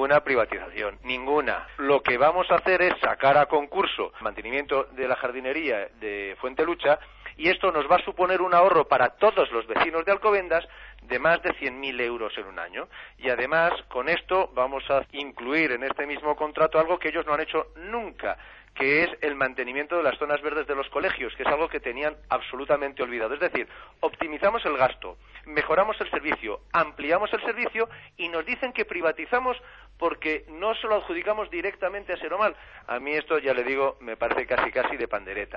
ninguna privatización, ninguna. Lo que vamos a hacer es sacar a concurso el mantenimiento de la jardinería de Fuentelucha, y esto nos va a suponer un ahorro para todos los vecinos de Alcobendas de más de 100.000 euros en un año. Y además, con esto vamos a incluir en este mismo contrato algo que ellos no han hecho nunca, que es el mantenimiento de las zonas verdes de los colegios, que es algo que tenían absolutamente olvidado. Es decir, optimizamos el gasto, mejoramos el servicio, ampliamos el servicio y nos dicen que privatizamos porque no se lo adjudicamos directamente a Seromal. A mí esto, ya le digo, me parece casi de pandereta.